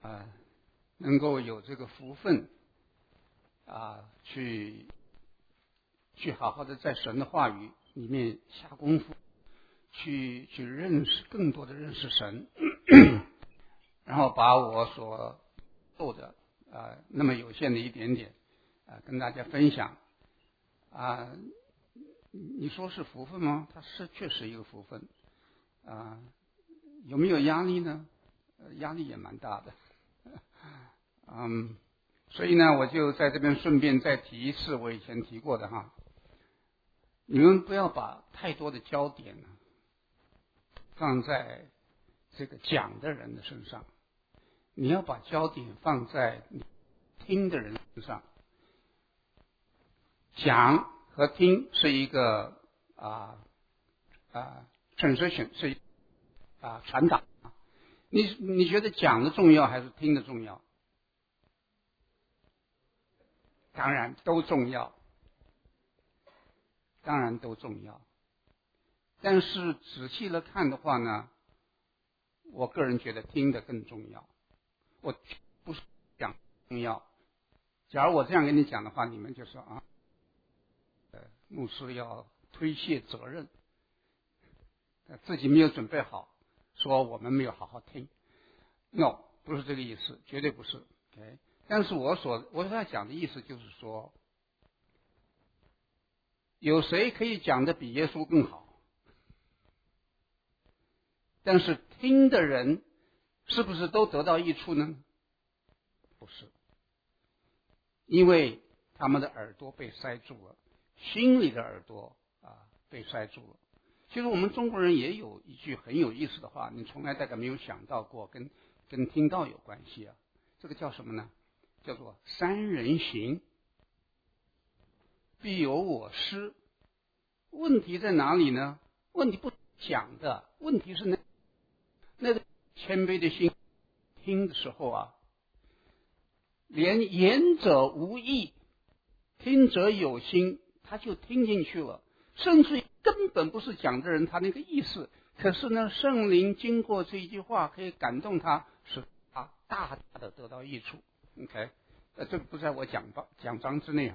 能够有这个福分去好好的在神的话语里面下功夫，去更多的认识神，然后把我所做的那么有限的一点点跟大家分享你说是福分吗？它是确实一个福分有没有压力呢？压力也蛮大的所以呢，我就在这边顺便再提一次我以前提过的你们不要把太多的焦点放在这个讲的人的身上，你要把焦点放在听的人身上。讲和听是一个transition， 是传达。你觉得讲的重要还是听的重要？当然都重要，当然都重要。但是仔细的看的话呢，我个人觉得听的更重要。我不是讲重要。假如我这样跟你讲的话，你们就说牧师要推卸责任，自己没有准备好，说我们没有好好听。No， 不是这个意思，绝对不是。Okay？ 但是我所要讲的意思就是说，有谁可以讲的比耶稣更好？但是听的人是不是都得到益处呢？不是，因为他们的耳朵被塞住了，心里的耳朵被塞住了。其实我们中国人也有一句很有意思的话，你从来大概没有想到过，跟听到有关系这个叫什么呢？叫做三人行必有我师。问题在哪里呢？问题不讲的，问题是那个谦卑的心听的时候连言者无意，听者有心，他就听进去了，甚至根本不是讲的人他那个意思，可是呢，圣灵经过这一句话可以感动他，使他大大的得到益处。OK， 这个不在我讲章之内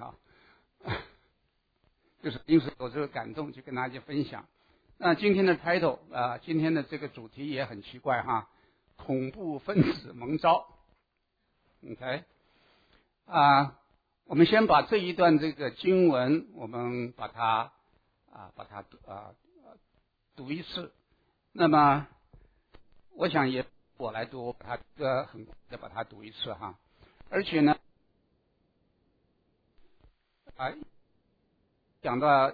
就是因此有这个感动，就跟大家分享。那今天的 title 今天的这个主题也很奇怪恐怖分子蒙召。OK， 我们先把这一段这个经文，我们把它读一次。那么我想也我来读，我把它很快的把它读一次而且呢讲到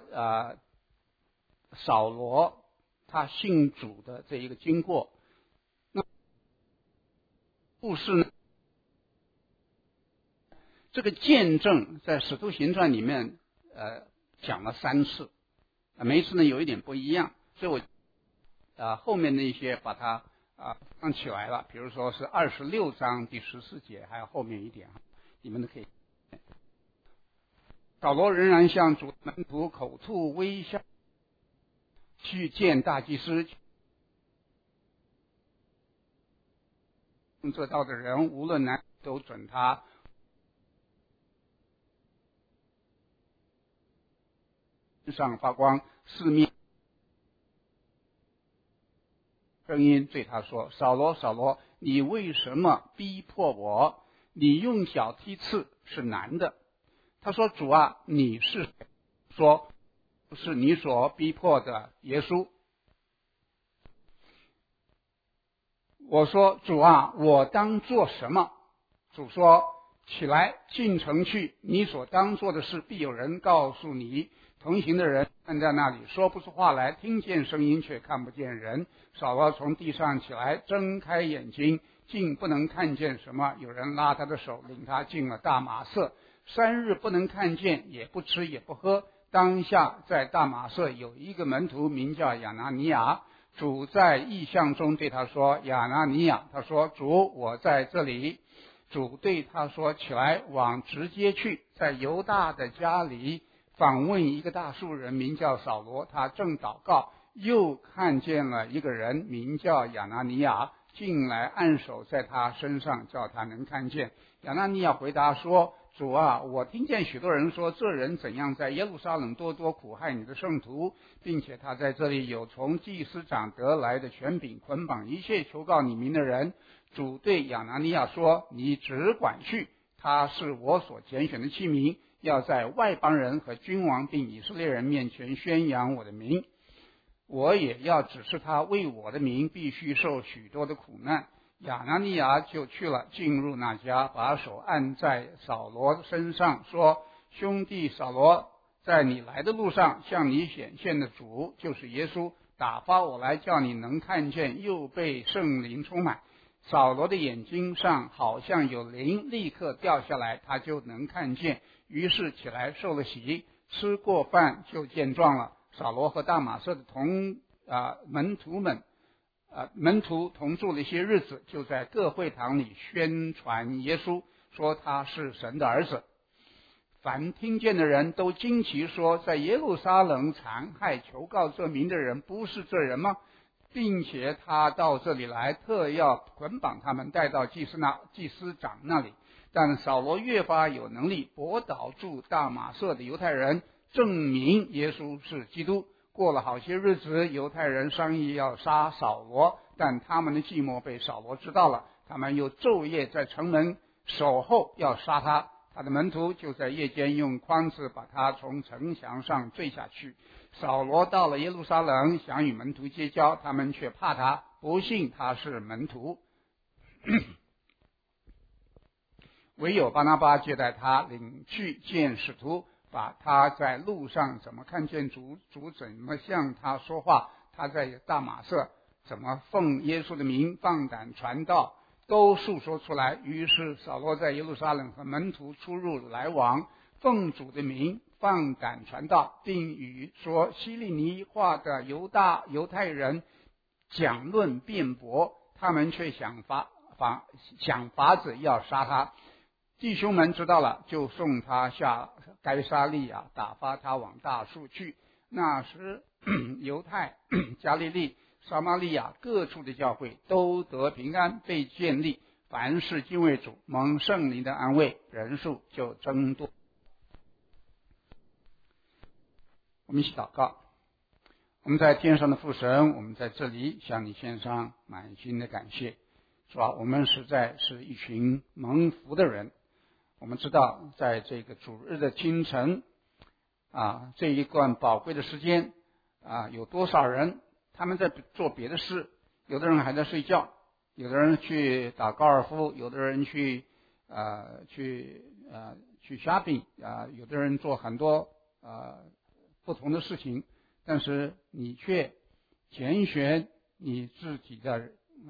扫罗他信主的这一个经过，那故事呢，这个见证在使徒行传里面讲了3次，每一次呢有一点不一样，所以我后面那些把它放起来了，比如说是26章第14节，还有后面一点你们都可以。扫罗仍然向主门徒口吐微笑，去见大祭司。这道的人无论男都准他身上发光，四面声音对他说：扫罗，扫罗，你为什么逼迫我？你用脚踢刺是难的。他说：主啊，你是谁？说是你所逼迫的耶稣。我说：主啊，我当做什么？主说：起来，进城去，你所当做的事必有人告诉你。同行的人站在那里，说不出话来，听见声音却看不见人。扫罗从地上起来，睁开眼睛，竟不能看见什么。有人拉他的手，领他进了大马色。3日不能看见，也不吃也不喝。当下在大马色有一个门徒，名叫亚拿尼亚。主在异象中对他说：亚拿尼亚。他说：主，我在这里。主对他说：起来，往直接去，在犹大的家里访问一个大数人，名叫扫罗。他正祷告，又看见了一个人，名叫亚拿尼亚， 进来按手在他身上，叫他能看见。亚拿尼亚回答说：主啊，我听见许多人说，这人怎样在耶路撒冷多多苦害你的圣徒，并且他在这里有从祭司长得来的权柄，捆绑一切求告你名的人。主对亚拿尼亚说：你只管去，他是我所拣选的器皿，要在外邦人和君王并以色列人面前宣扬我的名。我也要指示他为我的名必须受许多的苦难。亚拿尼亚就去了，进入那家，把手按在扫罗身上，说：兄弟扫罗，在你来的路上向你显现的主就是耶稣，打发我来叫你能看见，又被圣灵充满。扫罗的眼睛上好像有灵立刻掉下来，他就能看见，于是起来受了洗，吃过饭就健壮了。扫罗和大马色的门徒同住了一些日子，就在各会堂里宣传耶稣，说他是神的儿子。凡听见的人都惊奇说，在耶路撒冷残害求告这名的人不是这人吗？并且他到这里来，特要捆绑他们带到祭司长那里。但扫罗越发有能力驳倒住大马色的犹太人，证明耶稣是基督。过了好些日子，犹太人商议要杀扫罗，但他们的计谋被扫罗知道了，他们又昼夜在城门守候要杀他。他的门徒就在夜间用筐子把他从城墙上坠下去。扫罗到了耶路撒冷，想与门徒结交，他们却怕他，不信他是门徒。唯有巴拿巴接待他，领去见使徒，把他在路上怎么看见主怎么向他说话，他在大马色怎么奉耶稣的名放胆传道，都述说出来。于是扫罗在耶路撒冷和门徒出入来往，奉主的名放胆传道，并与说希利尼话的犹太人讲论辩驳，他们却想法子要杀他。弟兄们知道了，就送他下该撒利亚，打发他往大树去。那时犹太、加利利、撒玛利亚各处的教会都得平安，被建立，凡事敬畏主，蒙圣灵的安慰，人数就增多。我们一起祷告。我们在天上的父神，我们在这里向你献上满心的感谢。主啊，我们实在是一群蒙福的人。我们知道在这个主日的清晨这一段宝贵的时间有多少人他们在做别的事，有的人还在睡觉，有的人去打高尔夫，有的人去 shopping 有的人做很多不同的事情，但是你却拣选你自己的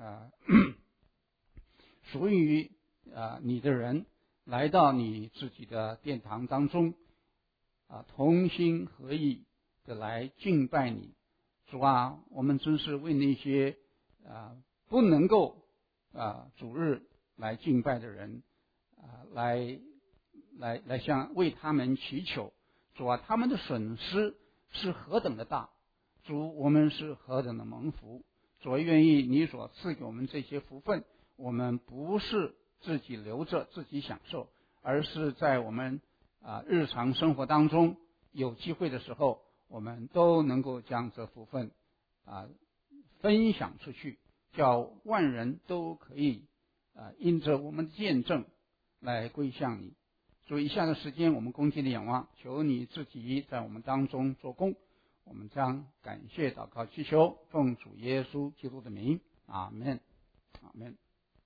属于你的人来到你自己的殿堂当中同心合意的来敬拜你。主啊，我们真是为那些不能够主日来敬拜的人来为他们祈求。主啊，他们的损失是何等的大，主，我们是何等的蒙福。主，愿意你所赐给我们这些福分，我们不是自己留着自己享受，而是在我们日常生活当中有机会的时候，我们都能够将这福分分享出去，叫万人都可以因着我们的见证来归向你。所以以下的时间我们恭敬的仰望，求你自己在我们当中做工。我们将感谢祷告祈求，奉主耶稣基督的名，阿们，阿们。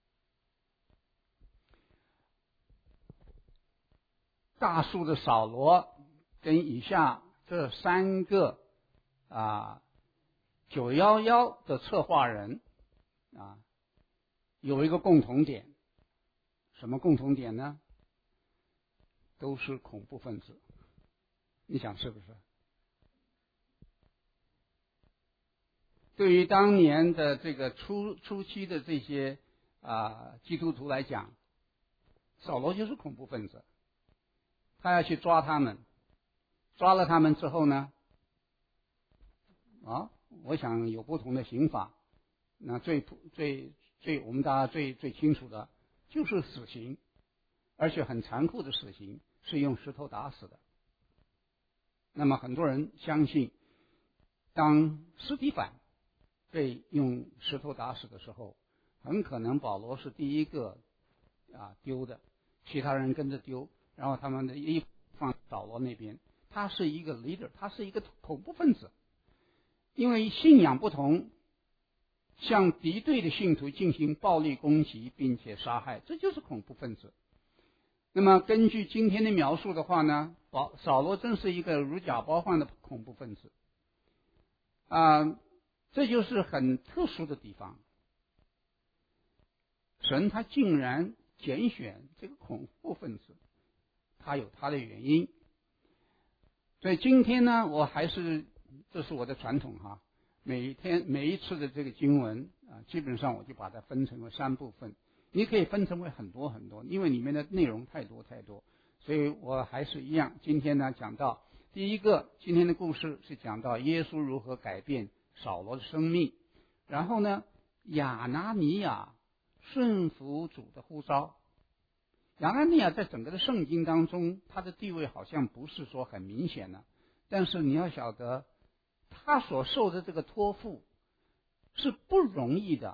大数的扫罗跟以下这三个911的策划人有一个共同点，什么共同点呢？都是恐怖分子。你想是不是？对于当年的这个初期的这些基督徒来讲，扫罗就是恐怖分子。他要去抓他们，抓了他们之后呢我想有不同的刑法。那最我们大家最清楚的就是死刑，而且很残酷的死刑，是用石头打死的。那么很多人相信，当司提反被用石头打死的时候，很可能保罗是第一个丢的，其他人跟着丢，然后他们的衣服放扫罗那边。他是一个 leader， 他是一个恐怖分子，因为信仰不同，向敌对的信徒进行暴力攻击并且杀害，这就是恐怖分子。那么根据今天的描述的话呢，扫罗真是一个如假包换的恐怖分子这就是很特殊的地方。神他竟然拣选这个恐怖分子，他有他的原因。所以今天呢，这是我的传统每一次的这个经文基本上我就把它分成为3部分。你可以分成为很多很多，因为里面的内容太多，所以我还是一样。今天呢，讲到第一个，今天的故事是讲到耶稣如何改变扫罗的生命，然后呢，亚拿尼亚顺服主的呼召。亚拿尼亚在整个的圣经当中，他的地位好像不是说很明显的，但是你要晓得，他所受的这个托付是不容易的。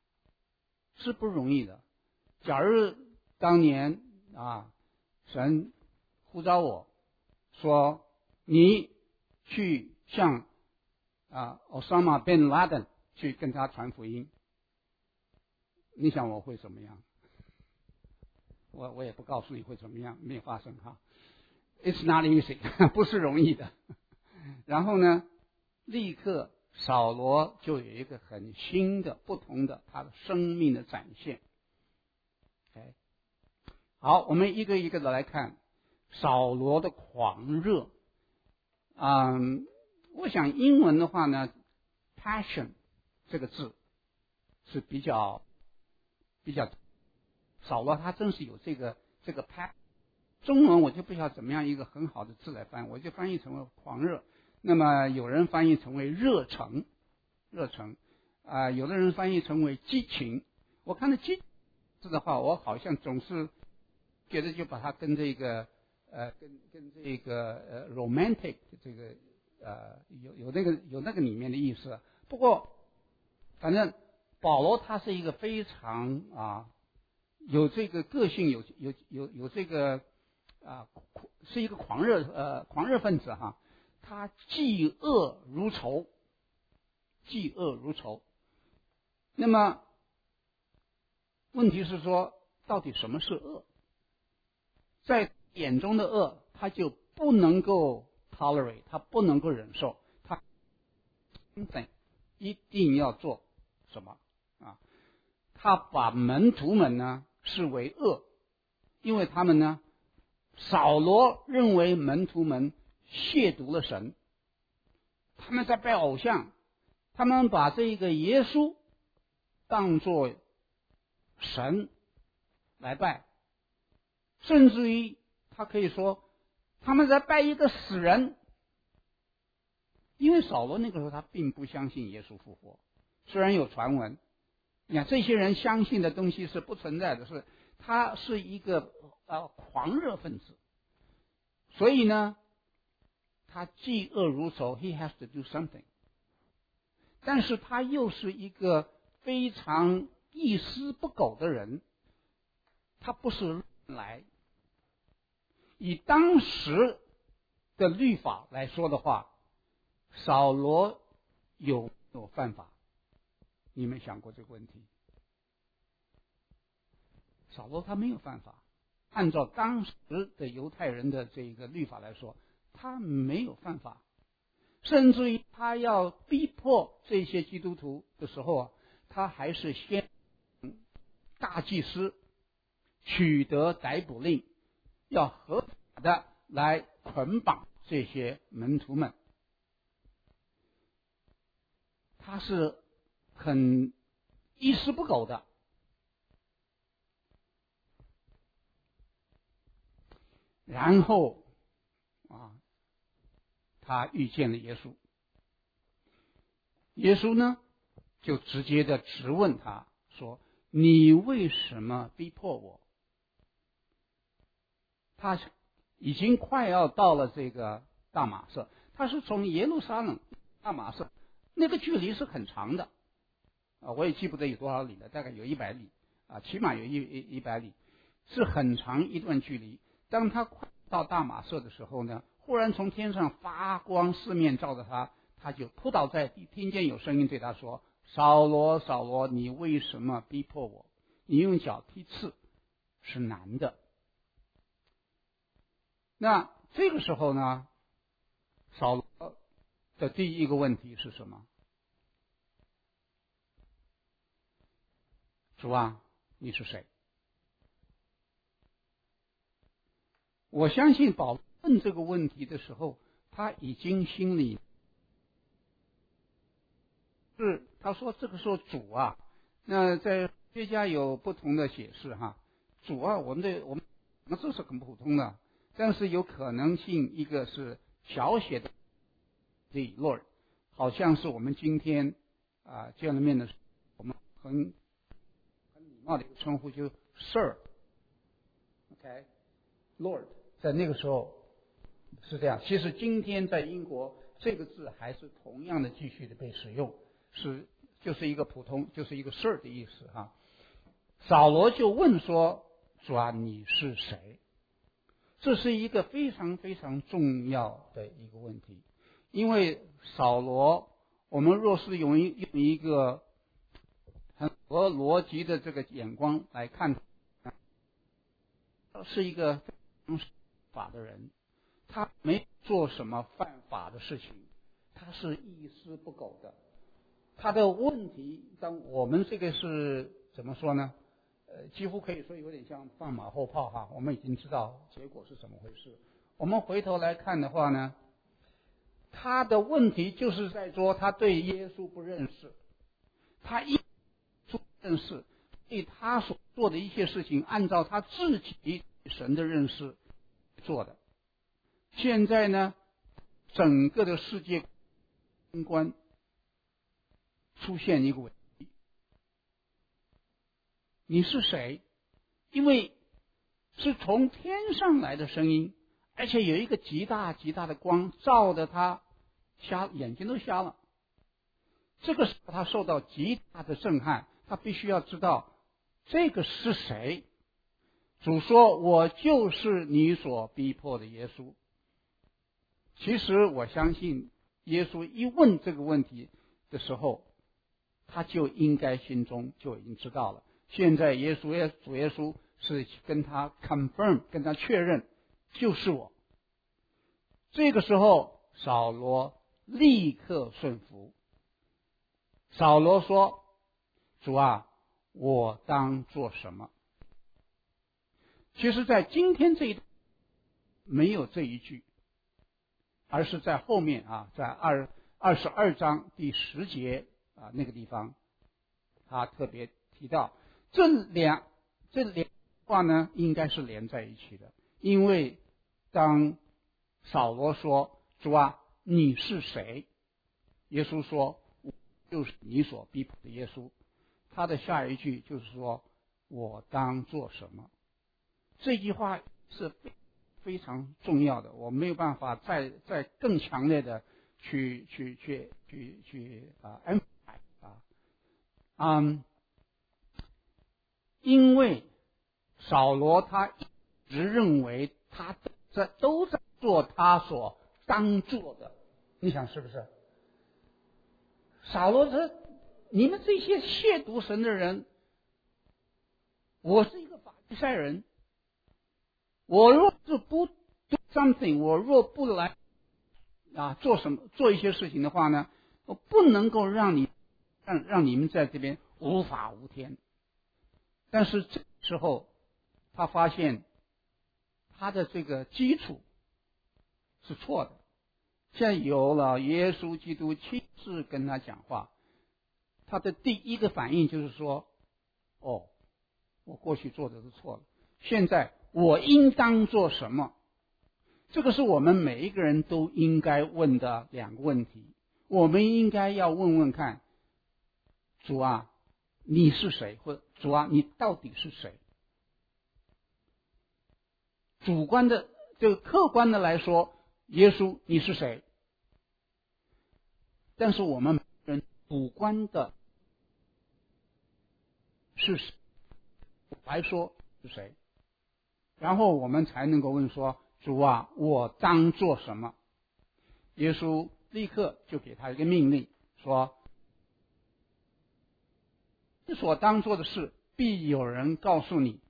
假如当年神呼召我说你去向Osama bin Laden 去跟他传福音，你想我会怎么样？我也不告诉你会怎么样，没有发生It's not easy 不是容易的。然后呢，立刻扫罗就有一个很新的不同的他的生命的展现。好，我们一个一个的来看扫罗的狂热。我想英文的话呢 passion 这个字是比较扫罗他真是有这个 passion。中文我就不晓得怎么样一个很好的字来翻译，我就翻译成为狂热。那么有人翻译成为热诚有的人翻译成为激情。我看到激字的话，我好像总是觉得就把它跟这个跟这个romantic 这个有那个里面的意思。不过反正保罗他是一个非常有这个个性，有这个是一个狂热分子他嫉恶如仇。那么问题是说，到底什么是恶？在眼中的恶，他就不能够 tolerate， 他不能够忍受，他一定要做什么他把门徒们呢视为恶，因为他们呢，扫罗认为门徒们亵渎了神，他们在拜偶像，他们把这个耶稣当作神来拜，甚至于他可以说他们在拜一个死人。因为扫罗那个时候他并不相信耶稣复活，虽然有传闻，你看这些人相信的东西是不存在的，他是一个狂热分子，所以呢他嫉恶如仇 he has to do something， 但是他又是一个非常一丝不苟的人，他不是来以当时的律法来说的话，扫罗有没有犯法？你们想过这个问题？扫罗他没有犯法，按照当时的犹太人的这个律法来说，他没有犯法。甚至于他要逼迫这些基督徒的时候他还是先大祭司取得逮捕令，要合法的来捆绑这些门徒们。他是很一丝不苟的。然后他遇见了耶稣，耶稣呢就直接的质问他说， 你为什么逼迫我？他已经快要到了这个大马色，他是从耶路撒冷大马色，那个距离是很长的我也记不得有多少里了，大概有100里起码有100里，是很长一段距离。当他快到大马色的时候呢，忽然从天上发光，四面照着他，他就扑倒在地，听见有声音对他说：扫罗，扫罗，你为什么逼迫我？你用脚踢刺是难的。那这个时候呢，扫罗的第一个问题是什么？主啊，你是谁？我相信保罗问这个问题的时候，他已经心里是他说这个时候主啊，那在学家有不同的解释哈。主啊，我们这是很普通的，但是有可能性一个是小写的 the Lord， 好像是我们今天见了面的时候，我们很礼貌的一个称呼就 Sir，OK，Lord，在那个时候是这样。其实今天在英国这个字还是同样的继续的被使用，就是一个普通，就是一个 Sir 的意思哈。扫罗就问说：主啊，你是谁？这是一个非常非常重要的一个问题，因为扫罗，我们若是用一个很合逻辑的这个眼光来看，是一个非常守法的人，他没做什么犯法的事情，他是一丝不苟的。他的问题，当我们这个是怎么说呢？几乎可以说有点像放马后炮哈。我们已经知道结果是怎么回事。我们回头来看的话呢，他的问题就是在说他对耶稣不认识，他一不认识，对他所做的一切事情，按照他自己神的认识做的。现在呢，整个的世界观出现一个问题：你是谁？因为是从天上来的声音，而且有一个极大极大的光照得他眼睛都瞎了。这个时候他受到极大的震撼，他必须要知道这个是谁。主说：我就是你所逼迫的耶稣。其实我相信耶稣一问这个问题的时候，他就应该心中就已经知道了。现在主耶稣是跟他 confirm， 跟他确认就是我。这个时候扫罗立刻顺服。扫罗说：主啊，我当做什么？其实在今天这一段没有这一句，而是在后面在22章第10节那个地方，他特别提到这两话呢，应该是连在一起的。因为当扫罗说：主啊，你是谁？耶稣说：我就是你所逼迫的耶稣。他的下一句就是说：我当做什么？这句话是非常重要的，我没有办法再更强烈的去安排因为扫罗他一直认为他都在做他所当做的，你想是不是？扫罗说：你们这些亵渎神的人，我是一个法利赛人，我若是不 do something， 我若不来做一些事情的话呢，我不能够让你们在这边无法无天。但是这时候他发现他的这个基础是错的。现在有了耶稣基督亲自跟他讲话，他的第一个反应就是说：我过去做的是错了，现在我应当做什么？这个是我们每一个人都应该问的两个问题。我们应该要问问看：主啊， 你是谁？或者主啊，你到底是谁？主观的，就客观的来说，耶稣你是谁？但是我们每个人主观的是谁来说是谁，然后我们才能够问说，主啊，我当做什么？耶稣立刻就给他一个命令，说你所当做的事必有人告诉你。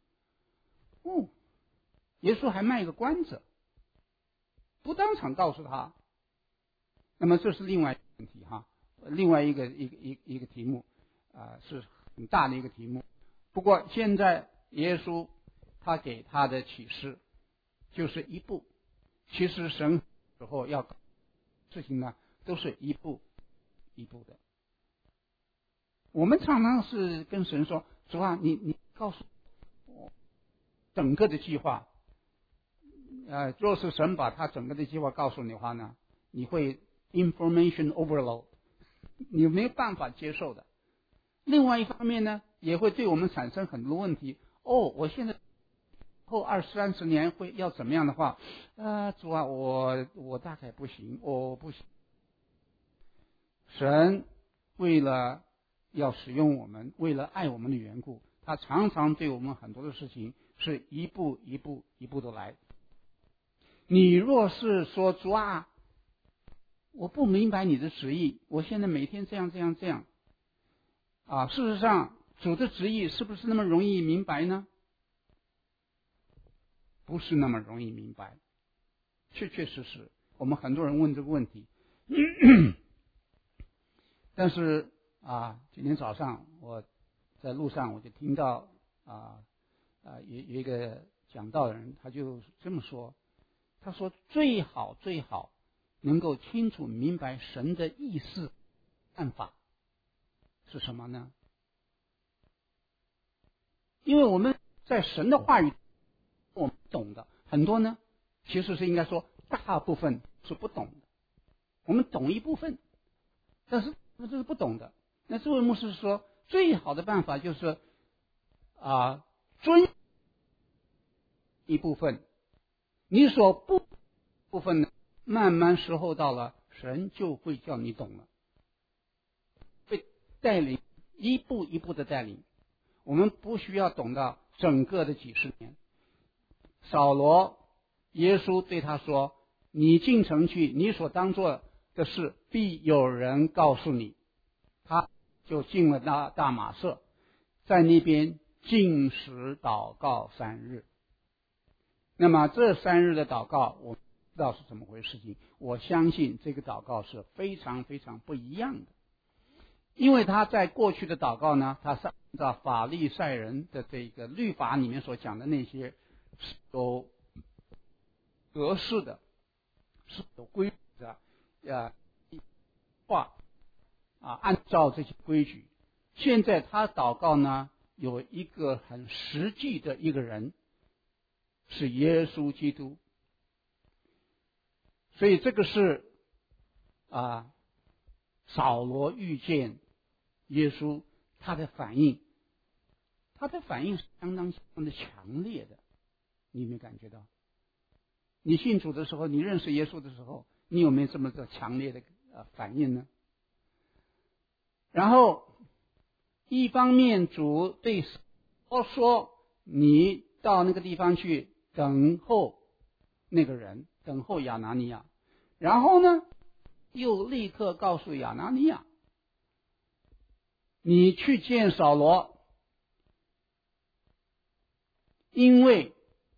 耶稣还卖个关子，不当场告诉他。那么这是另外一个问题哈，另外一个题目是很大的一个题目。不过现在耶稣他给他的启示就是一步，其实神时候要搞事情呢，都是一步一步的。我们常常是跟神说，主啊，你告诉我整个的计划。若是神把他整个的计划告诉你的话呢，你会 information overload， 你没有办法接受的。另外一方面呢，也会对我们产生很多问题。我现在后20-30年会要怎么样的话，主啊，我大概不行，我不行。神为了要使用我们，为了爱我们的缘故，他常常对我们很多的事情是一步一步一步的来。你若是说，主啊，我不明白你的旨意，我现在每天这样事实上主的旨意是不是那么容易明白呢？不是那么容易明白，确实我们很多人问这个问题。但是今天早上我在路上我就听到有一个讲道的人，他就这么说，他说最好能够清楚明白神的意思办法是什么呢？因为我们在神的话语我们懂的很多呢，其实是应该说大部分是不懂的，我们懂一部分，但是这是不懂的。那这位牧师说，最好的办法就是遵一部分，你所不部分呢，慢慢时候到了，神就会叫你懂了，会带领一步一步的带领。我们不需要懂到整个的几十年。扫罗，耶稣对他说，你进城去，你所当做的事必有人告诉你。他就进了大马色，在那边禁食祷告3日。那么这3日的祷告，我不知道是怎么回事情，我相信这个祷告是非常非常不一样的。因为他在过去的祷告呢，他是按照法利赛人的这个律法里面所讲的那些是有格式的，是有规矩的按照这些规矩。现在他祷告呢，有一个很实际的一个人，是耶稣基督。所以这个是扫罗遇见耶稣，他的反应是相当的强烈的。你有没有感觉到？你信主的时候，你认识耶稣的时候，你有没有这么个强烈的反应呢？然后一方面主对扫罗说，你到那个地方去等候那个人，等候亚拿尼亚。然后呢，又立刻告诉亚拿尼亚，你去见扫罗，因为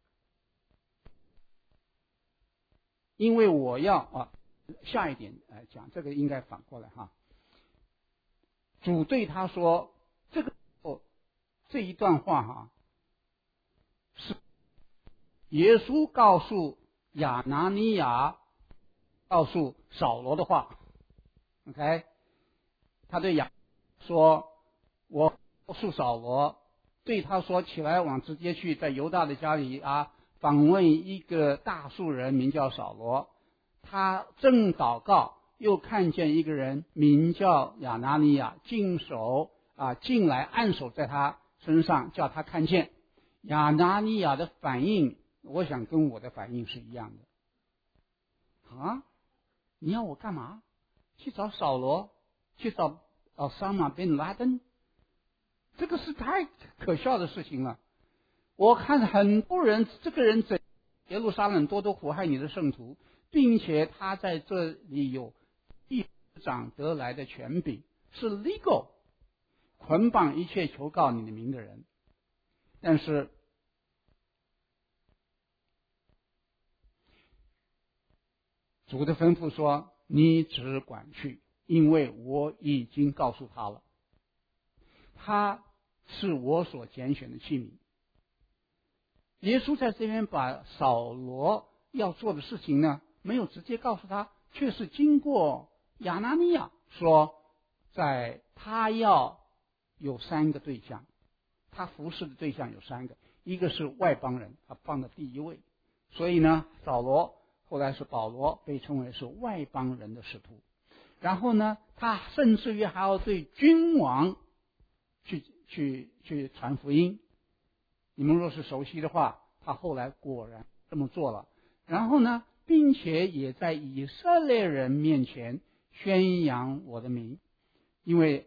我要下一点讲，这个应该反过来哈。主对他说，这一段话是耶稣告诉亚拿尼亚告诉扫罗的话。 OK， 他对说，我告诉扫罗，对他说，起来往直接去，在犹大的家里访问一个大数人，名叫扫罗。他正祷告，又看见一个人名叫亚拿尼亚，净手进来按手在他身上，叫他看见。亚拿尼亚的反应，我想跟我的反应是一样的。你要我干嘛？去找扫罗，去找奥萨马宾拉登？这个是太可笑的事情了。我看很多人，这个人在耶路撒冷多多苦害你的圣徒，并且他在这里有议长得来的权柄，是 legal 捆绑一切求告你的名的人。但是主的吩咐说，你只管去，因为我已经告诉他了，他是我所拣选的器皿。耶稣在这边把扫罗要做的事情呢，没有直接告诉他，却是经过亚拿尼亚说，他要有3个对象，他服侍的对象有3个，一个是外邦人，他放在第一位。所以呢，扫罗后来是保罗，被称为是外邦人的使徒。然后呢，他甚至于还要对君王去传福音。你们若是熟悉的话，他后来果然这么做了。然后呢，并且也在以色列人面前宣扬我的名，因为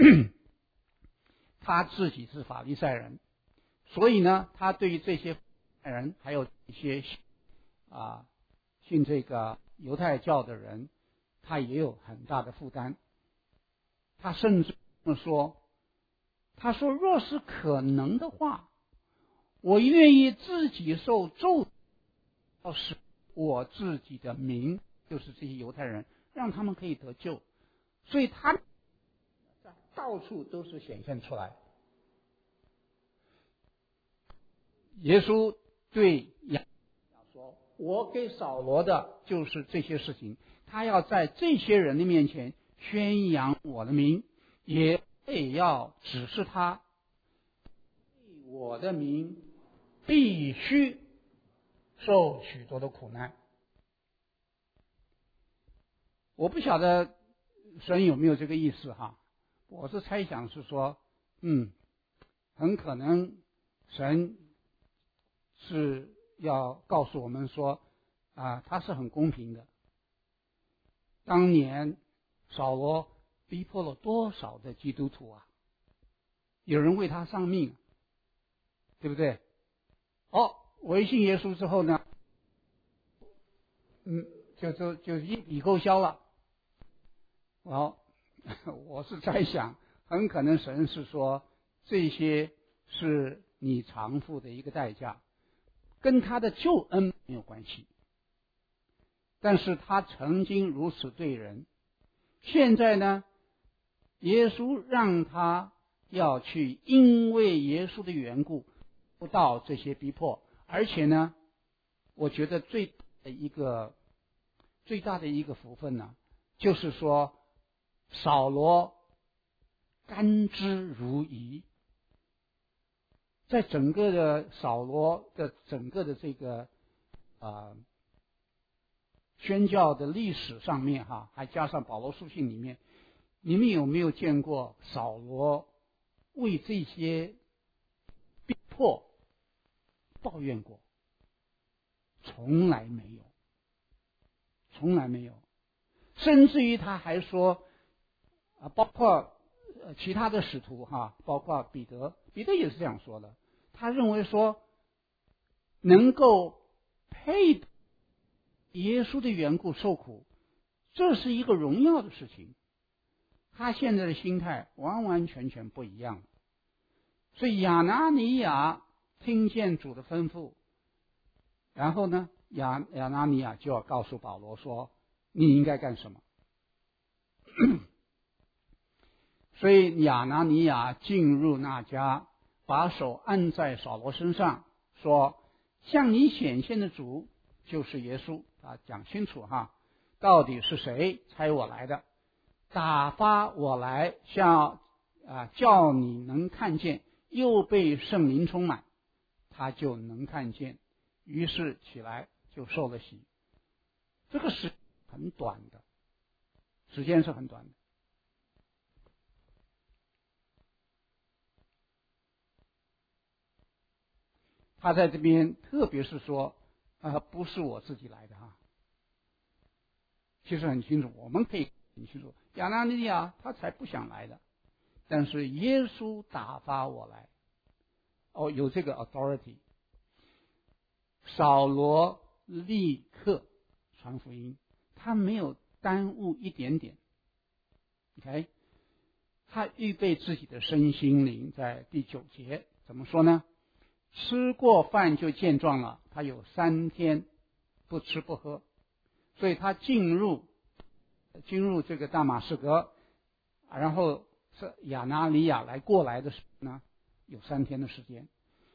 他自己是法利赛人，所以呢，他对于这些人还有一些信这个犹太教的人，他也有很大的负担。他甚至说，他说若是可能的话，我愿意自己受咒，要使我自己的名，就是这些犹太人，让他们可以得救。所以他到处都是显现出来。耶稣对亚说，我给扫罗的就是这些事情，他要在这些人的面前宣扬我的名，也要指示他，我的名必须受许多的苦难。我不晓得神有没有这个意思哈，我是猜想是说，很可能神是要告诉我们说，他是很公平的。当年扫罗逼迫了多少的基督徒啊，有人为他丧命，对不对？违信耶稣之后呢，就一笔勾销了。我是在想，很可能神是说，这些是你偿付的一个代价，跟他的救恩没有关系。但是他曾经如此对人，现在呢，耶稣让他要去，因为耶稣的缘故不到这些逼迫。而且呢，我觉得最大的一个福分呢，就是说扫罗甘之如饴。在整个的扫罗的整个的这个宣教的历史上面还加上保罗书信里面，你们有没有见过扫罗为这些逼迫抱怨过？从来没有，从来没有。甚至于他还说，包括其他的使徒包括彼得也是这样说的。他认为说，能够配耶稣的缘故受苦，这是一个荣耀的事情。他现在的心态完完全全不一样。所以亚拿尼亚听见主的吩咐，然后呢，亚拿尼亚就要告诉保罗说，你应该干什么。所以亚拿尼亚进入那家，把手按在扫罗身上，说，向你显现的主就是耶稣。讲清楚到底是谁差我来的，打发我来叫你能看见，又被圣灵充满，他就能看见，于是起来就受了洗。这个是很短的，时间是很短的。 他在这边特别是说不是我自己来的哈，其实很清楚，我们可以很清楚，亚拿尼亚他才不想来的，但是耶稣打发我来，有这个 authority。扫罗立刻传福音，他没有耽误一点点。OK， 他预备自己的身心灵，在第9节怎么说呢？吃过饭就健壮了，他有3天不吃不喝，所以他进入这个大马士革，然后是亚拿尼亚过来的时候呢，有3天的时间。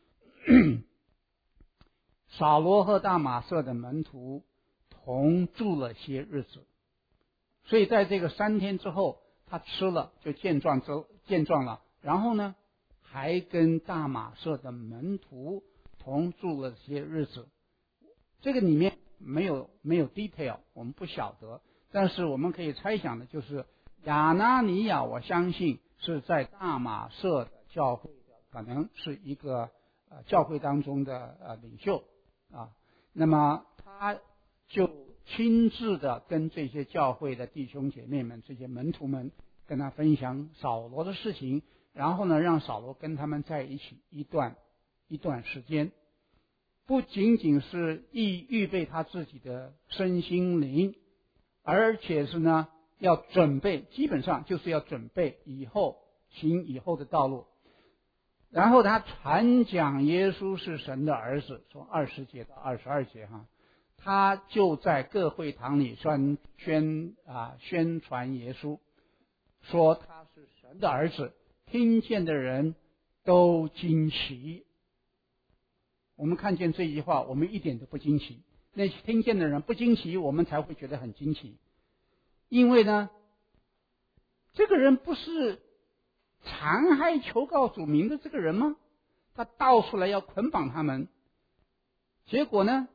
扫罗和大马色的门徒同住了些日子，所以在这个3天之后，他吃了就健壮了，然后呢还跟大马色的门徒同住了些日子。这个里面没有 detail， 我们不晓得，但是我们可以猜想的就是亚拿尼亚，我相信是在大马色的教会的，可能是一个教会当中的领袖啊。那么他就亲自的跟这些教会的弟兄姐妹们，这些门徒们跟他分享扫罗的事情，然后呢让扫罗跟他们在一起一段时间，不仅仅是预备他自己的身心灵，而且是呢要准备，基本上就是要准备行以后的道路。然后他传讲耶稣是神的儿子，从20节到22节哈，他就在各会堂里宣传耶稣，说他是神的儿子，听见的人都惊奇。我们看见这句话，我们一点都不惊奇，那听见的人不惊奇，我们才会觉得很惊奇。因为呢，这个人不是残害求告主名的这个人吗？他到处来要捆绑他们，结果呢，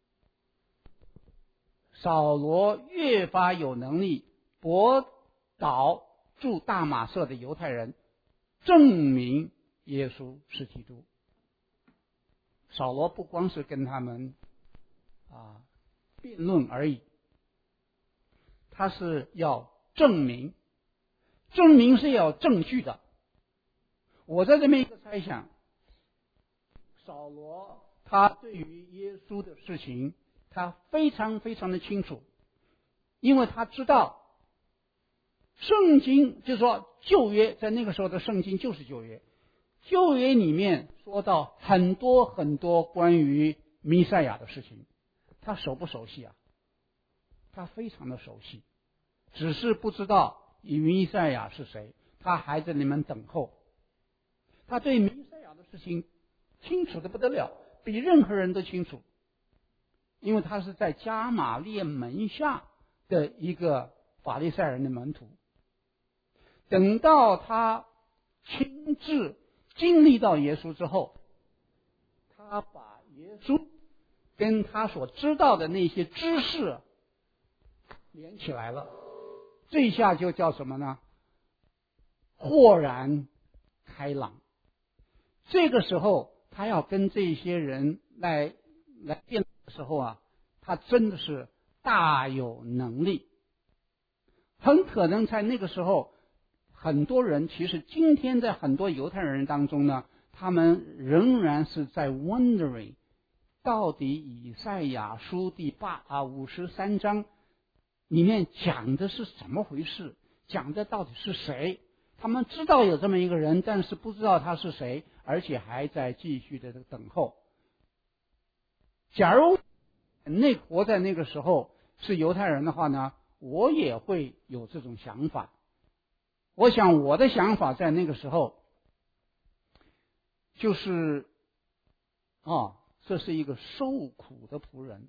扫罗越发有能力驳倒驻大马色的犹太人，证明耶稣是基督。扫罗不光是跟他们辩论而已，他是要证明是要有证据的。我在这边一个猜想，扫罗他对于耶稣的事情他非常非常的清楚，因为他知道圣经，就是说旧约，在那个时候的圣经就是旧约，旧约里面说到很多很多关于弥赛亚的事情，他熟不熟悉啊？他非常的熟悉，只是不知道弥赛亚是谁，他还在里面等候。他对弥赛亚的事情清楚的不得了，比任何人都清楚，因为他是在加玛列门下的一个法利赛人的门徒。等到他亲自经历到耶稣之后，他把耶稣跟他所知道的那些知识连起来了，这一下就叫什么呢？豁然开朗。这个时候他要跟这些人来辩论的时候他真的是大有能力。很可能在那个时候，很多人其实今天在很多犹太人当中呢，他们仍然是在 wondering， 到底以赛亚书第53章里面讲的是怎么回事，讲的到底是谁？他们知道有这么一个人，但是不知道他是谁，而且还在继续的等候。假如活在那个时候是犹太人的话呢，我也会有这种想法。我想我的想法在那个时候就是这是一个受苦的仆人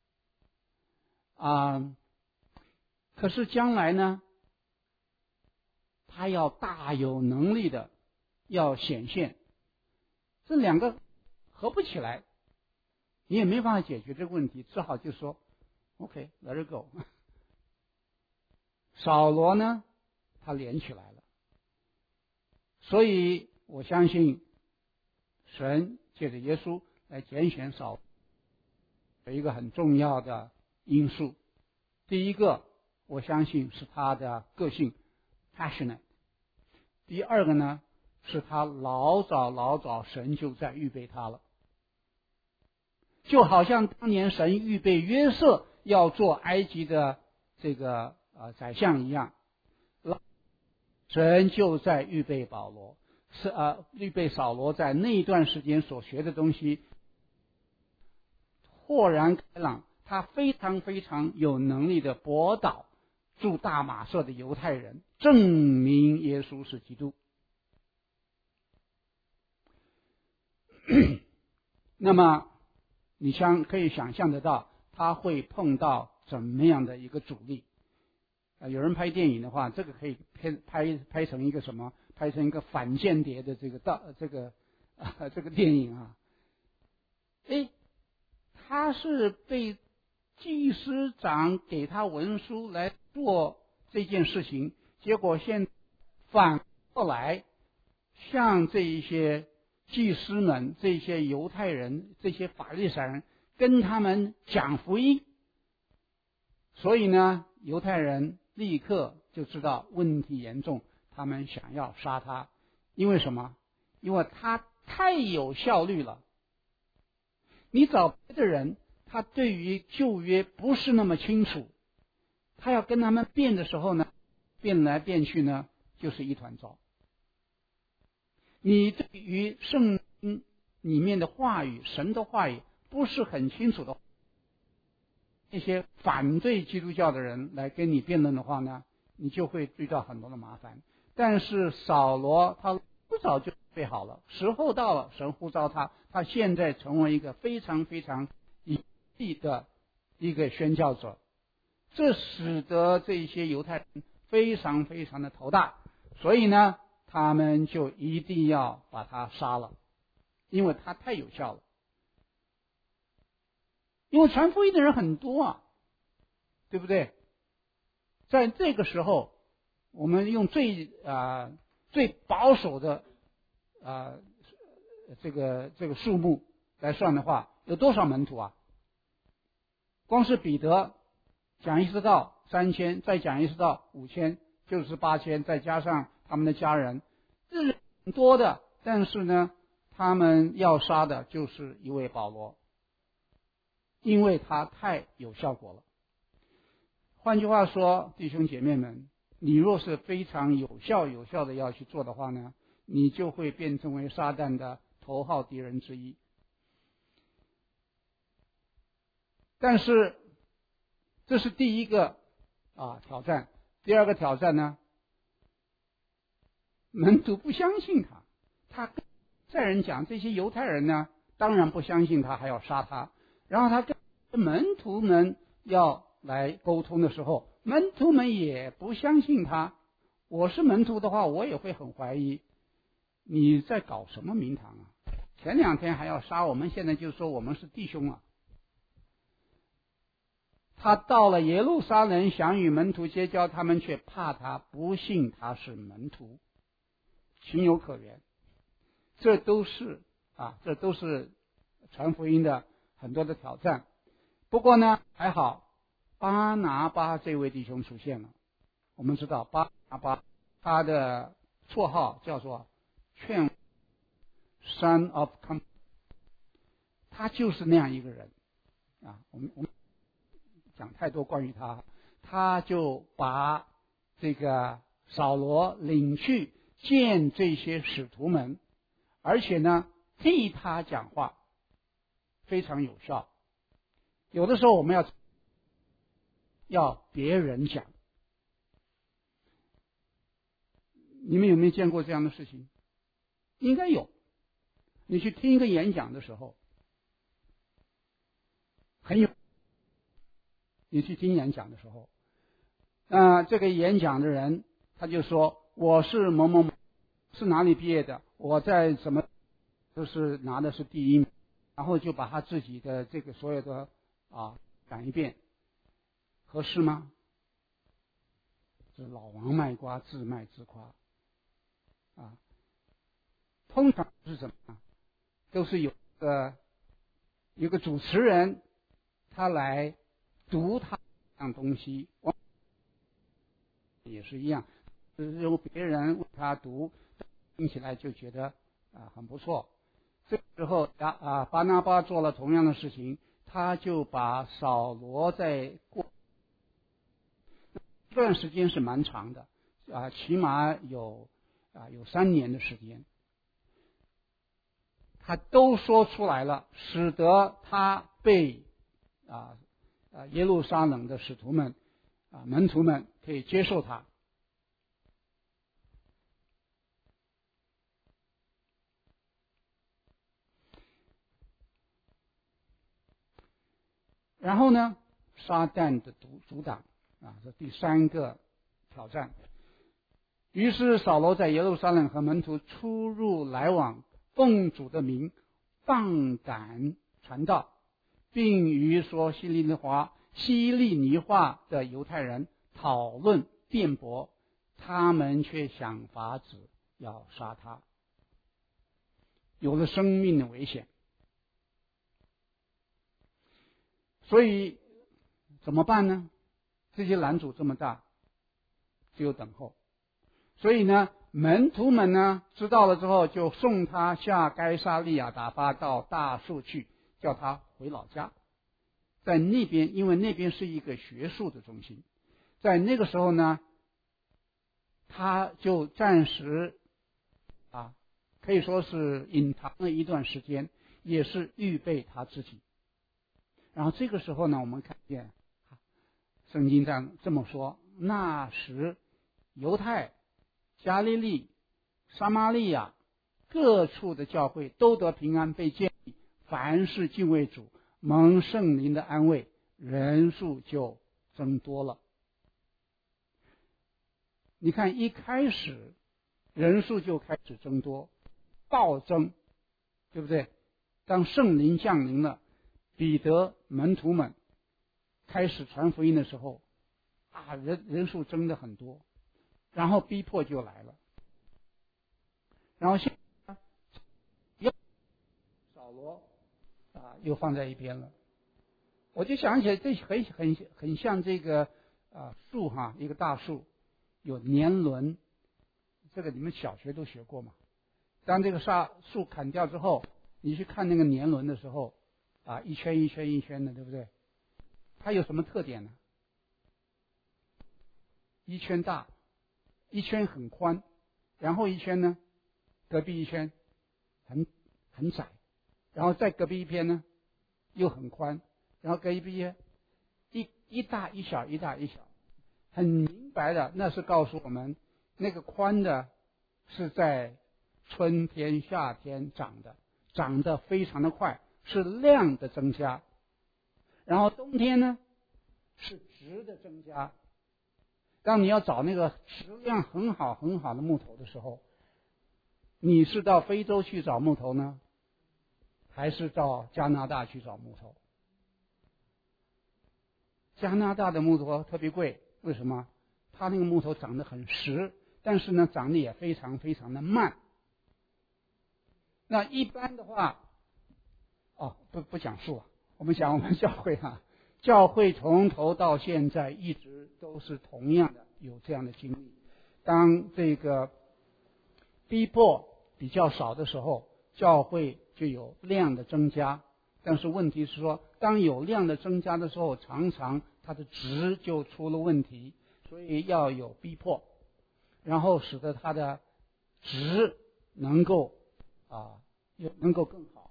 可是将来呢，他要大有能力的要显现，这两个合不起来，你也没办法解决这个问题，只好就说 OK let it go。 扫罗呢他连起来了，所以我相信神借着耶稣来拣选扫罗有一个很重要的因素。第一个，我相信是他的个性 passionate。第二个呢，是他老早神就在预备他了，就好像当年神预备约瑟要做埃及的这个宰相一样，神就在预备保罗，预备扫罗在那一段时间所学的东西豁然开朗，他非常有能力的驳倒住大马色的犹太人，证明耶稣是基督。那么你可以想象得到他会碰到怎么样的一个阻力。有人拍电影的话，这个可以拍成一个什么？拍成一个反间谍的这个电影啊。他是被祭司长给他文书来做这件事情，结果现反过来向这一些祭司们、这些犹太人、这些法利赛人跟他们讲福音，所以呢，犹太人立刻就知道问题严重，他们想要杀他。因为什么？因为他太有效率了。你找别的人，他对于旧约不是那么清楚，他要跟他们辩的时候呢，辩来辩去呢，就是一团糟。你对于圣经里面的话语、神的话语不是很清楚的，那些反对基督教的人来跟你辩论的话呢，你就会遇到很多的麻烦。但是扫罗他不早就准备好了，时候到了，神呼召他，他现在成为一个非常有力的一个宣教者，这使得这些犹太人非常的头大，所以呢，他们就一定要把他杀了，因为他太有效了。因为传福音的人很多啊，对不对？在这个时候，我们用最保守的这个数目来算的话，有多少门徒啊？光是彼得讲一次道3000，再讲一次道5000，就是8000，再加上他们的家人，这是很多的。但是呢，他们要杀的就是一位保罗，因为他太有效果了。换句话说，弟兄姐妹们，你若是非常有效的要去做的话呢，你就会变成为撒旦的头号敌人之一。但是这是第一个挑战。第二个挑战呢，门徒不相信他，他跟在人讲，这些犹太人呢当然不相信他，还要杀他。然后他跟门徒们要来沟通的时候，门徒们也不相信他。我是门徒的话，我也会很怀疑你在搞什么名堂啊，前2天还要杀我们，现在就说我们是弟兄啊。他到了耶路撒冷，想与门徒结交，他们却怕他，不信他是门徒，情有可原。这都是传福音的很多的挑战。不过呢，还好巴拿巴这位弟兄出现了。我们知道巴拿巴他的绰号叫做劝 Son of Comfort， 他就是那样一个人啊。我们讲太多关于他就把这个扫罗领去见这些使徒们，而且呢替他讲话，非常有效。有的时候我们要别人讲，你们有没有见过这样的事情？应该有。你去听一个演讲的时候，你去听演讲的时候，这个演讲的人他就说，我是某某某，是哪里毕业的，我在什么就是拿的是第1名，然后就把他自己的这个所有的讲一遍，合适吗？是老王卖瓜，自卖自夸通常是什么？都是有个有个主持人，他来读他这样东西，也是一样，就是由别人为他读，听起来就觉得很不错。这个时候巴拿巴做了同样的事情，他就把扫罗在过这段时间是蛮长的起码有3年的时间，他都说出来了，使得他被耶路撒冷的使徒们门徒们可以接受他。然后呢，撒旦的阻挡这第3个挑战。于是扫罗在耶路撒冷和门徒出入来往，奉主的名放胆传道，并与说希利尼话的犹太人讨论辩驳，他们却想法子要杀他，有了生命的危险。所以怎么办呢？这些拦阻这么大，只有等候。所以呢，门徒们呢知道了之后，就送他下该撒利亚打发到大树去，叫他回老家。在那边，因为那边是一个学术的中心，在那个时候呢，他就暂时可以说是隐藏了一段时间，也是预备他自己。然后这个时候呢，我们看见圣经上这么说：那时犹太、加利利、撒玛利亚各处的教会都得平安，被建立，凡是敬畏主，蒙圣灵的安慰，人数就增多了。你看，一开始人数就开始增多，暴增，对不对？当圣灵降临了，彼得门徒们开始传福音的时候人数增的很多，然后逼迫就来了。然后现在扫罗又放在一边了。我就想起来，这很像这个树一个大树有年轮，这个你们小学都学过嘛。当这个树砍掉之后，你去看那个年轮的时候一圈一圈一圈的，对不对？它有什么特点呢？一圈大，一圈很宽，然后一圈呢，隔壁一圈很窄，然后再隔壁一边呢又很宽，然后隔壁一大一小，一大一小，很明白的，那是告诉我们那个宽的是在春天夏天长得非常的快，是量的增加。然后冬天呢是值的增加。当你要找那个质量很好很好的木头的时候，你是到非洲去找木头呢，还是到加拿大去找木头？加拿大的木头特别贵，为什么？它那个木头长得很实，但是呢长得也非常非常的慢。那一般的话不讲述了，我们讲我们教会教会从头到现在一直都是同样的有这样的经历。当这个逼迫比较少的时候，教会就有量的增加。但是问题是说，当有量的增加的时候，常常它的值就出了问题，所以要有逼迫，然后使得它的值能够更好。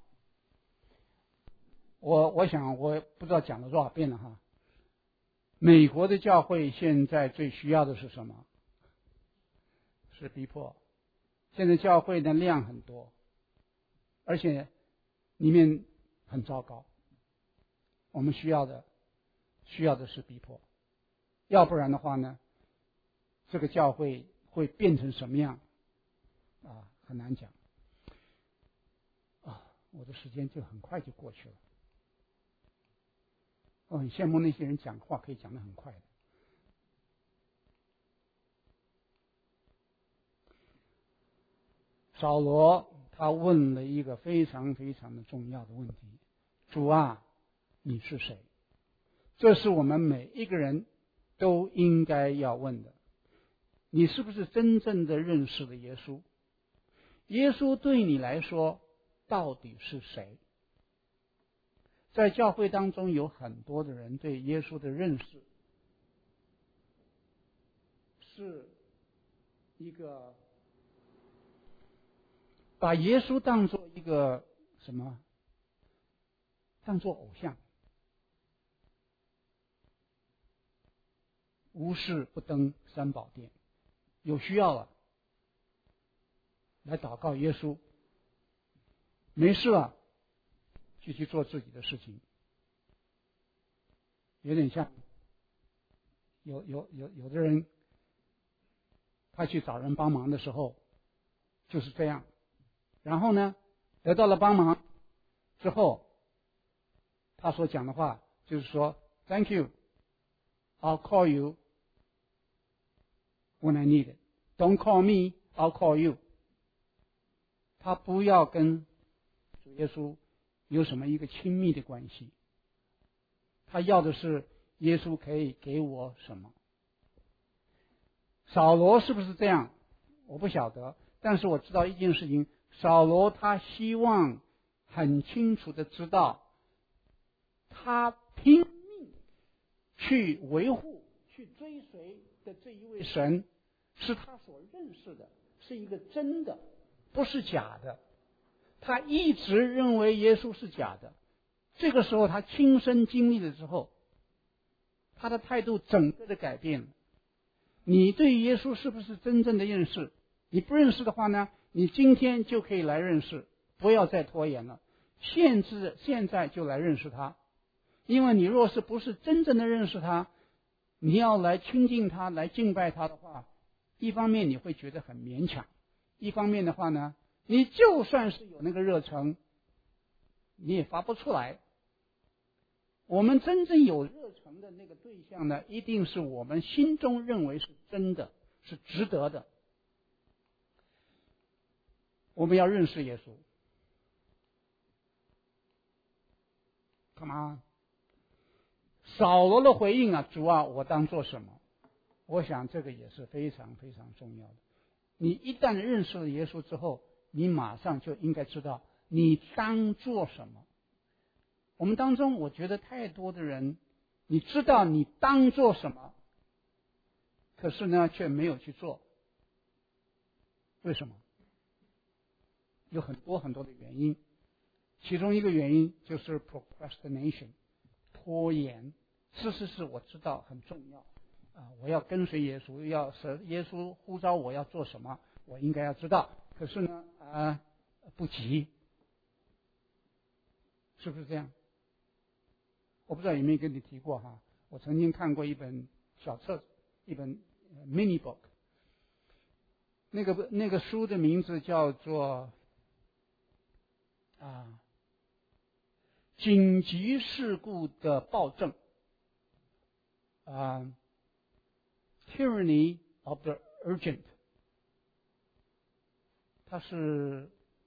我想我不知道讲了多少遍了美国的教会现在最需要的是什么？是逼迫。现在教会的量很多，而且里面很糟糕。我们需要的是逼迫，要不然的话呢，这个教会会变成什么样很难讲我的时间就很快就过去了。我很羡慕那些人讲话可以讲得很快的。扫罗他问了一个非常非常的重要的问题： 主啊，你是谁？这是我们每一个人都应该要问的。你是不是真正的认识了耶稣？耶稣对你来说到底是谁？在教会当中有很多的人对耶稣的认识是一个把耶稣当作一个什么？当作偶像，无事不登三宝殿，有需要了来祷告耶稣，没事了就去做自己的事情，有点像有的人他去找人帮忙的时候就是这样，然后呢得到了帮忙之后，他所讲的话就是说 Thank you, I'll call you when I need it. Don't call me, I'll call you. 他不要跟主耶稣有什么一个亲密的关系，他要的是耶稣可以给我什么。扫罗是不是这样？我不晓得，但是我知道一件事情，扫罗他希望很清楚的知道，他拼命去维护、去追随的这一位神，是他所认识的，是一个真的，不是假的。他一直认为耶稣是假的，这个时候他亲身经历了之后，他的态度整个的改变了。你对耶稣是不是真正的认识？你不认识的话呢，你今天就可以来认识，不要再拖延了，现在就来认识他。因为你若是不是真正的认识他，你要来亲近他、来敬拜他的话，一方面你会觉得很勉强，一方面的话呢，你就算是有那个热忱，你也发不出来。我们真正有热忱的那个对象呢，一定是我们心中认为是真的，是值得的。我们要认识耶稣。干嘛？扫罗的回应啊，主啊，我当做什么？我想这个也是非常非常重要的。你一旦认识了耶稣之后，你马上就应该知道你当做什么。我们当中我觉得太多的人，你知道你当做什么，可是呢却没有去做。为什么？有很多很多的原因，其中一个原因就是 procrastination， 拖延。是我知道很重要我要跟随耶稣，要是耶稣呼召我要做什么，我应该要知道，可是呢不急，是不是这样？我不知道有没有跟你提过哈，我曾经看过一本小册子，一本 mini book， 那个书的名字叫做紧急事故的暴政Tyranny of the Urgent， 它是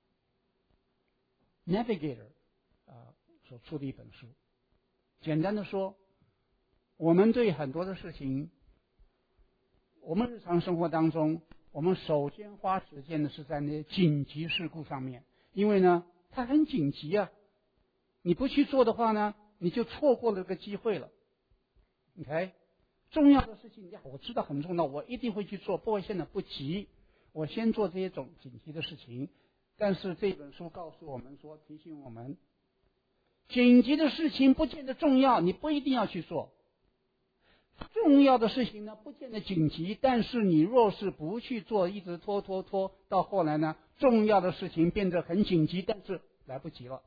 Navigator 所出的一本书。简单的说，我们对很多的事情，我们日常生活当中，我们首先花时间的是在那些紧急事故上面，因为呢它很紧急啊，你不去做的话呢，你就错过了这个机会了。OK， 重要的事情我知道很重要，我一定会去做，不过现在不急，我先做这些种紧急的事情。但是这本书告诉我们说，提醒我们，紧急的事情不见得重要，你不一定要去做。重要的事情呢，不见得紧急，但是你若是不去做，一直拖，到后来呢，重要的事情变得很紧急，但是来不及了。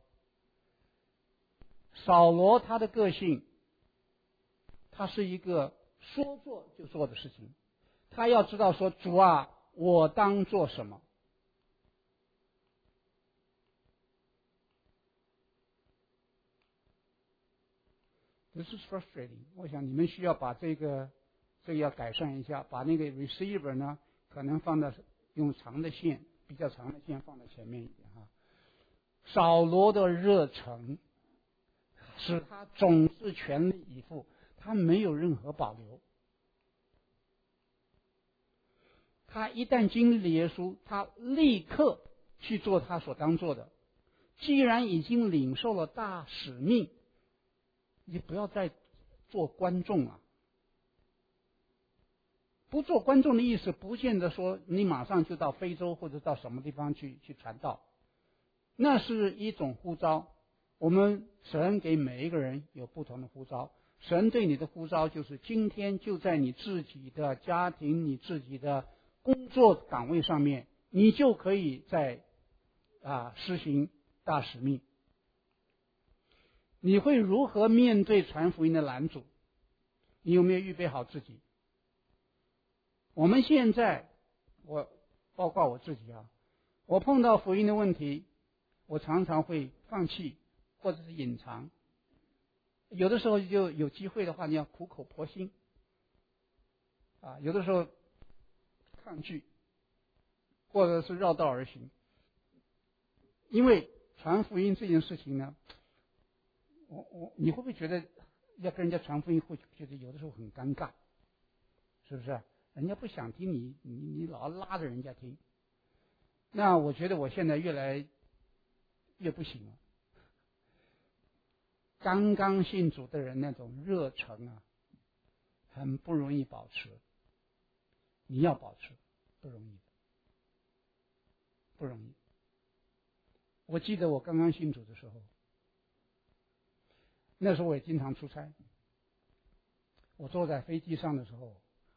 扫罗他的个性，他是一个说做就做的事情，他要知道说，主啊，我当做什么。This is frustrating。我想你们需要把这个要改善一下，把那个 receiver 呢，可能放到用长的线，比较长的线放在前面一点哈。扫罗的热忱， 使他总是全力以赴，他没有任何保留。他一旦经历了耶稣，他立刻去做他所当做的。既然已经领受了大使命，你不要再做观众了。不做观众的意思，不见得说你马上就到非洲或者到什么地方去传道，那是一种呼召。我们神给每一个人有不同的呼召，神对你的呼召就是今天就在你自己的家庭、你自己的工作岗位上面，你就可以在施行大使命。你会如何面对传福音的拦阻？你有没有预备好自己？我们现在，包括我自己我碰到福音的问题，我常常会放弃或者是隐藏。有的时候就有机会的话，你要苦口婆心有的时候抗拒，或者是绕道而行。因为传福音这件事情呢，你会不会觉得要跟人家传福音，会觉得有的时候很尴尬，是不是？人家不想听你老拉着人家听。那我觉得我现在越来越不行了。刚刚信主的人那种热忱很不容易保持。你要保持，不容易的，不容易。我记得我刚刚信主的时候，那时候我也经常出差。我坐在飞机上的时候，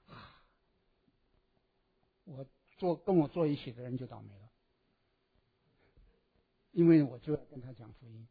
跟我坐一起的人就倒霉了，因为我就要跟他讲福音。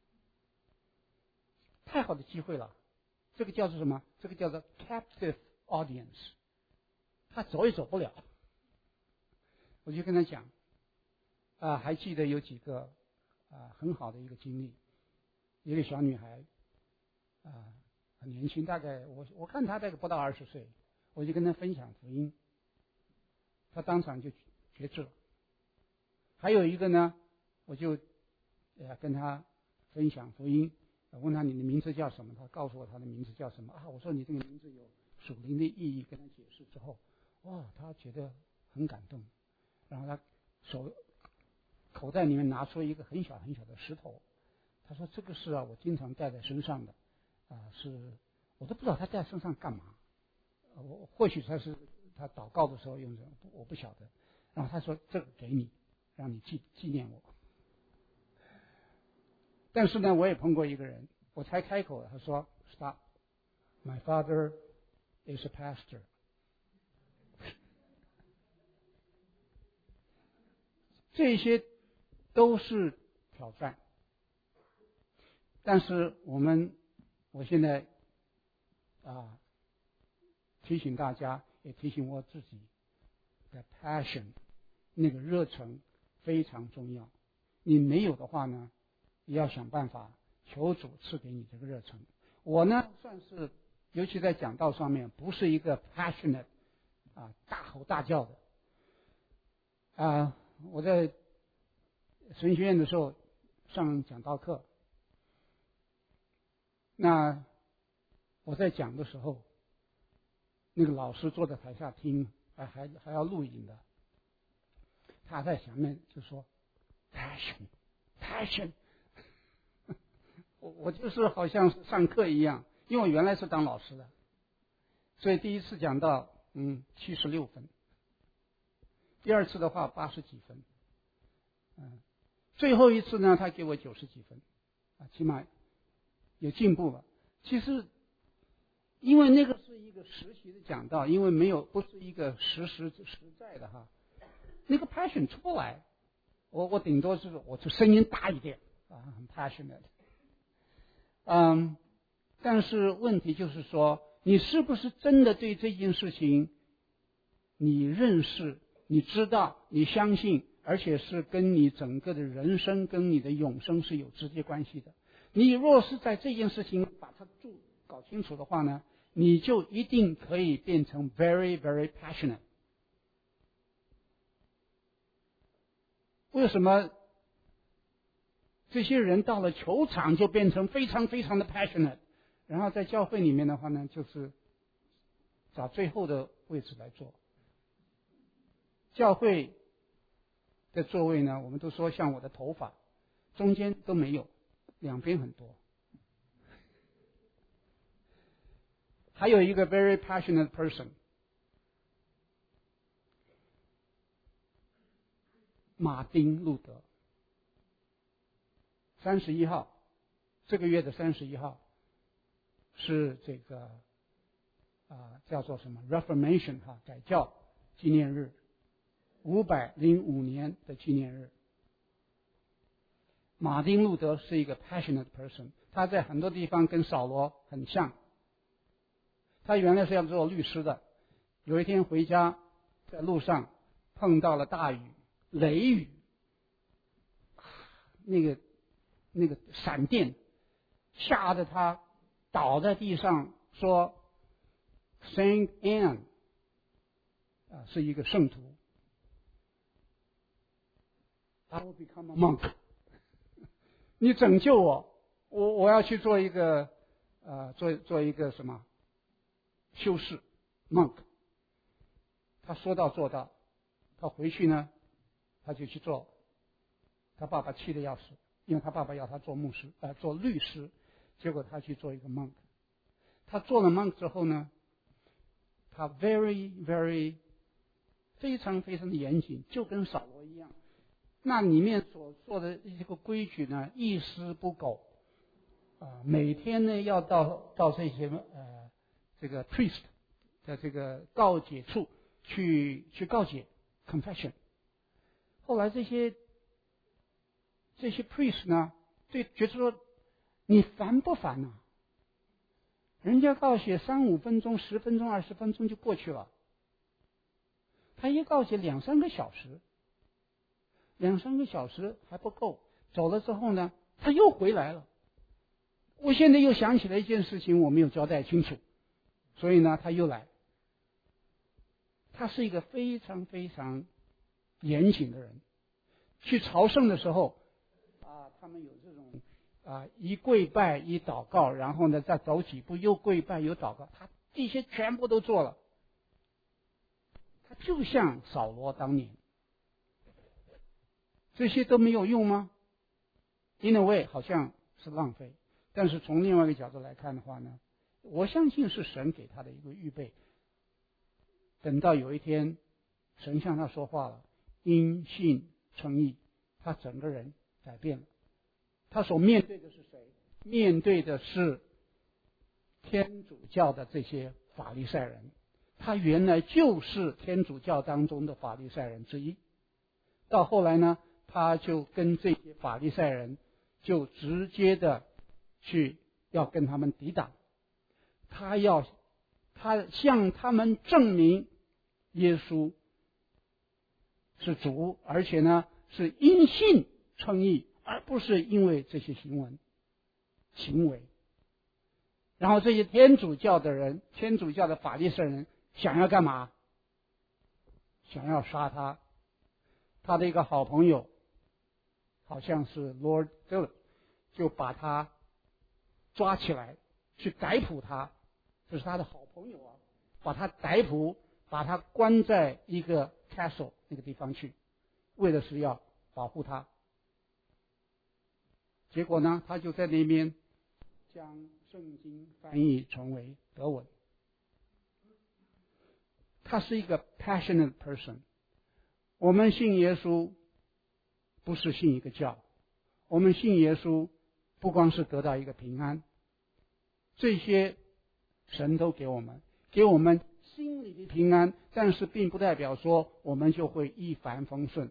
太好的机会了，这个叫做什么？这个叫做 captive audience， 他走也走不了。我就跟他讲还记得有几个很好的一个经历。一个小女孩很年轻，大概我看她大概不到20岁，我就跟她分享福音，她当场就决志了。还有一个呢，我就跟她分享福音，问她你的名字叫什么，她告诉我她的名字叫什么我说你这个名字有属灵的意义，跟她解释之后，哇，她觉得很感动，然后她口袋里面拿出一个很小很小的石头，她说这个是我经常带在身上的是我都不知道她带在身上干嘛，或许她祷告的时候用的，我不晓得。然后她说这个给你，让你纪念我。但是呢，我也碰过一个人，我才开口，他说 Stop, my father is a pastor。 这些都是挑战，但是我现在提醒大家，也提醒我自己的 passion， 那个热忱非常重要。你没有的话呢，也要想办法求主赐给你这个热忱。我呢，算是尤其在讲道上面，不是一个 passionate 大吼大叫的我在神学院的时候上讲道课，那我在讲的时候，那个老师坐在台下听，还要录影的，他在前面就说 passion。我就是好像是上课一样，因为我原来是当老师的，所以第一次讲到76分，第二次的话80几分，最后一次呢他给我90几分，起码有进步了。其实因为那个是一个实习的讲道，因为不是一个实在的那个 passion 出不来，我顶多是我就声音大一点很 passionate。但是问题就是说，你是不是真的对这件事情你认识、你知道、你相信，而且是跟你整个的人生跟你的永生是有直接关系的。你若是在这件事情把它搞清楚的话呢，你就一定可以变成 very very passionate。 为什么这些人到了球场就变成非常非常的 passionate， 然后在教会里面的话呢，就是找最后的位置来坐。教会的座位呢，我们都说像我的头发，中间都没有，两边很多。还有一个 very passionate person， 马丁路德，31号，这个月的31号是这个叫做什么 Reformation 改教纪念日，505年的纪念日。马丁路德是一个 passionate person， 他在很多地方跟扫罗很像。他原来是要做律师的，有一天回家，在路上碰到了大雨，雷雨，那个闪电吓得他倒在地上，说 Saint Anne 是一个圣徒， I will become a monk， 你拯救我要去做一个做一个什么修士 monk。 他说到做到，他回去呢他就去做，他爸爸气得要死，因为他爸爸要他做牧师做律师，结果他去做一个 monk。 他做了 monk 之后呢，他 very 非常非常的严谨，就跟扫罗一样，那里面所做的一个规矩呢一丝不苟每天呢要到这些这个 priest 的这个告解处去告解 confession。 后来这些 priest 呢觉得说你烦不烦啊？人家告解3-5分钟、10分钟、20分钟就过去了，他一告解2-3个小时，2-3个小时还不够，走了之后呢他又回来了。我现在又想起来一件事情我没有交代清楚，所以呢他又来。他是一个非常非常严谨的人。去朝圣的时候他们有这种一跪拜一祷告，然后呢再走几步又跪拜又祷告，他这些全部都做了。他就像扫罗当年。这些都没有用吗？ In a way 好像是浪费，但是从另外一个角度来看的话呢，我相信是神给他的一个预备。等到有一天神向他说话了，因信称义，他整个人改变了。他所面对的是谁？面对的是天主教的这些法利赛人，他原来就是天主教当中的法利赛人之一。到后来呢，他就跟这些法利赛人就直接的去要跟他们抵挡，他向他们证明耶稣是主，而且呢是因信称义，而不是因为这些行为。然后这些天主教的人，天主教的法利赛人想要干嘛？想要杀他。他的一个好朋友好像是 Lord Philip， 就把他抓起来去逮捕他，这是他的好朋友把他逮捕，把他关在一个 castle 那个地方去，为的是要保护他。结果呢，他就在那边将圣经翻译成为德文。他是一个 passionate person。 我们信耶稣不是信一个教，我们信耶稣不光是得到一个平安，这些神都给我们心里的平安，但是并不代表说我们就会一帆风顺。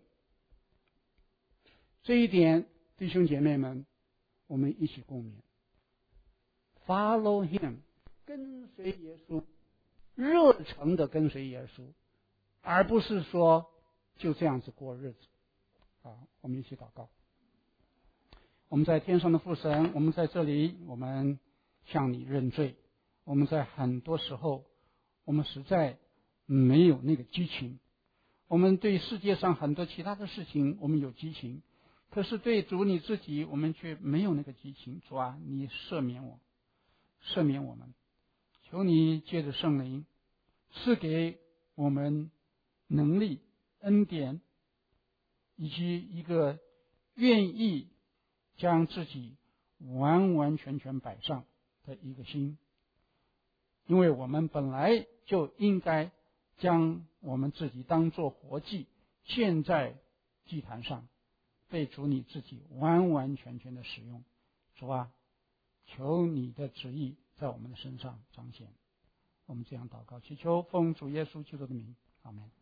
这一点弟兄姐妹们，我们一起共勉。 Follow him， 跟随耶稣，热诚的跟随耶稣，而不是说就这样子过日子。我们一起祷告。我们在天上的父神，我们在这里，我们向你认罪。我们在很多时候，我们实在没有那个激情。我们对世界上很多其他的事情我们有激情， 可是对主你自己，我们却没有那个激情。主啊，你赦免我，赦免我们，求你借着圣灵赐给我们能力、恩典，以及一个愿意将自己完完全全摆上的一个心。因为我们本来就应该将我们自己当作活祭献在祭坛上，被主你自己完完全全的使用。主啊，求你的旨意在我们的身上彰显。我们这样祷告，祈求奉主耶稣基督的名，阿们。